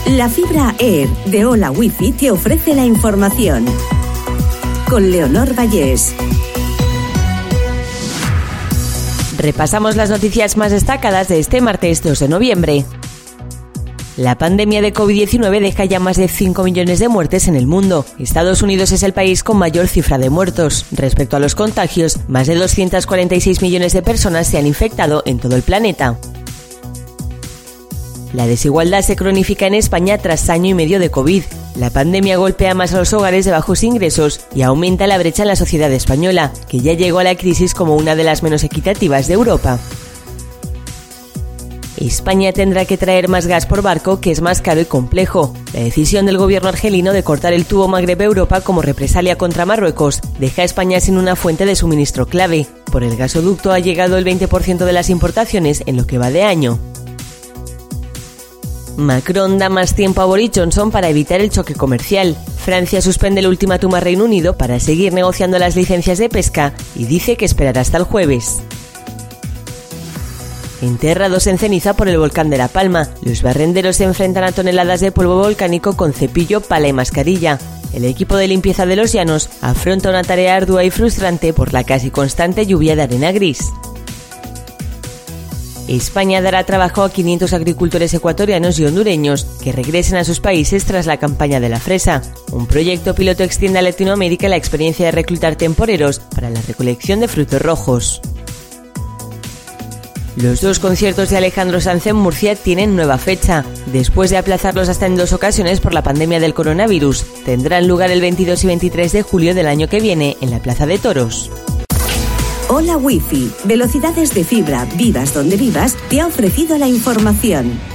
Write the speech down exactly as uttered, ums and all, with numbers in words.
La fibra Air de Hola Wifi te ofrece la información. Con Leonor Vallés. Repasamos las noticias más destacadas de este martes dos de noviembre. La pandemia de covid diecinueve deja ya más de cinco millones de muertes en el mundo. Estados Unidos es el país con mayor cifra de muertos. Respecto a los contagios, más de doscientos cuarenta y seis millones de personas se han infectado en todo el planeta. La desigualdad se cronifica en España tras año y medio de COVID. La pandemia golpea más a los hogares de bajos ingresos y aumenta la brecha en la sociedad española, que ya llegó a la crisis como una de las menos equitativas de Europa. España tendrá que traer más gas por barco, que es más caro y complejo. La decisión del gobierno argelino de cortar el tubo Magreb-Europa como represalia contra Marruecos deja a España sin una fuente de suministro clave. Por el gasoducto ha llegado el veinte por ciento de las importaciones en lo que va de año. Macron da más tiempo a Boris Johnson para evitar el choque comercial. Francia suspende el ultimátum a Reino Unido para seguir negociando las licencias de pesca y dice que esperará hasta el jueves. Enterrados en ceniza por el volcán de La Palma, los barrenderos se enfrentan a toneladas de polvo volcánico con cepillo, pala y mascarilla. El equipo de limpieza de los llanos afronta una tarea ardua y frustrante por la casi constante lluvia de arena gris. España dará trabajo a quinientos agricultores ecuatorianos y hondureños que regresen a sus países tras la campaña de la fresa. Un proyecto piloto extiende a Latinoamérica la experiencia de reclutar temporeros para la recolección de frutos rojos. Los dos conciertos de Alejandro Sanz en Murcia tienen nueva fecha. Después de aplazarlos hasta en dos ocasiones por la pandemia del coronavirus, tendrán lugar el veintidós y veintitrés de julio del año que viene en la Plaza de Toros. Hola Wifi, velocidades de fibra, vivas donde vivas, te ha ofrecido la información.